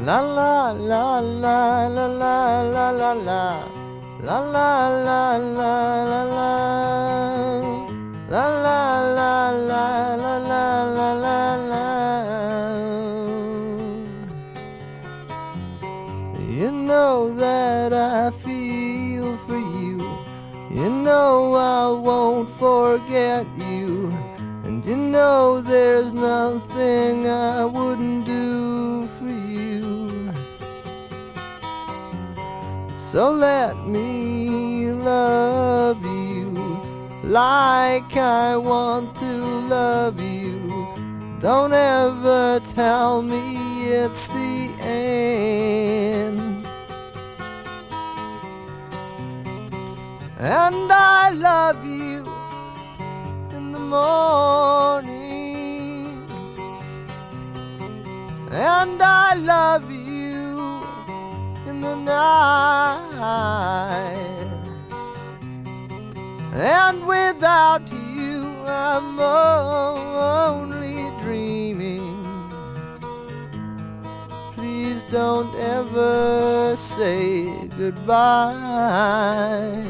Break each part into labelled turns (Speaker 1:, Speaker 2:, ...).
Speaker 1: La la la la la la la la la. La la la la la la. La la la la la la la la la. You know that I feel for you. You know I won't forget you. And you know there's nothing I wouldn't do for you. So let me love you like I want to love you. Don't ever tell me it's the end. And I love you in the morning, and I love you in the night, and without you I'm only dreaming. Please don't ever say goodbye.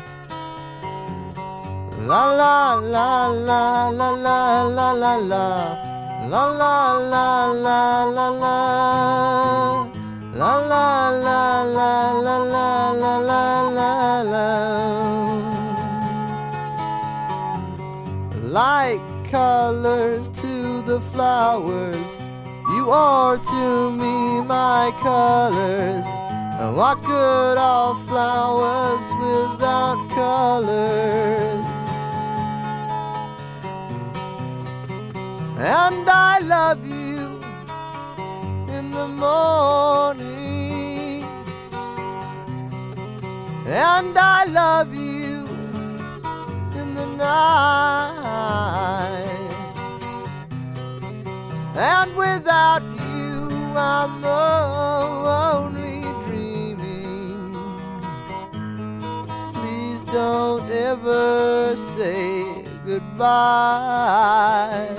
Speaker 1: La la la la la la la la la. La la la la la la. La la la la la la la la la. Like colors to the flowers, you are to me my colors. And what good are flowers without colors? And I love you in the morning, and I love you in the night, and without you I'm only dreaming. Please don't ever say goodbye.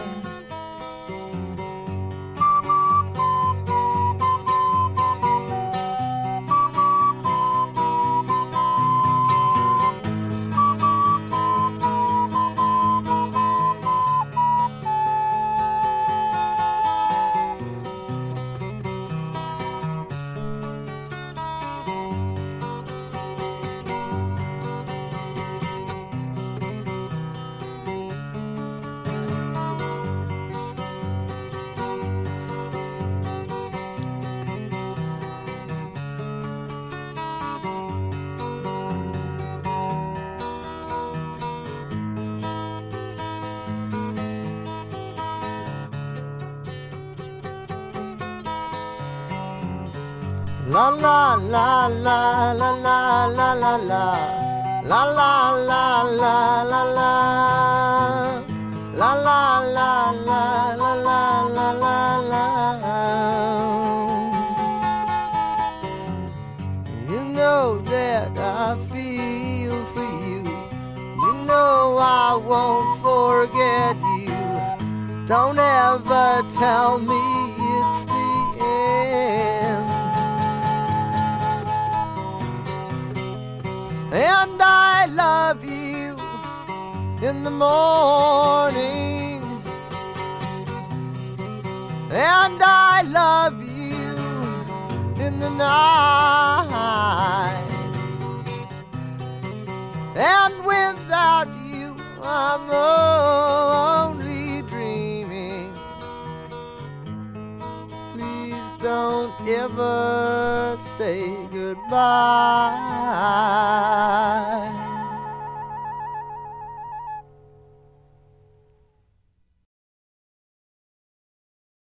Speaker 1: La la la la la la la la la. La la la la la la. La la la la la la la la la. You know that I feel for you. You know I won't forget you. Don't ever tell me it's the end. And I love you in the morning, and I love you in the night, and without you I'm only dreaming. Please don't ever say goodbye.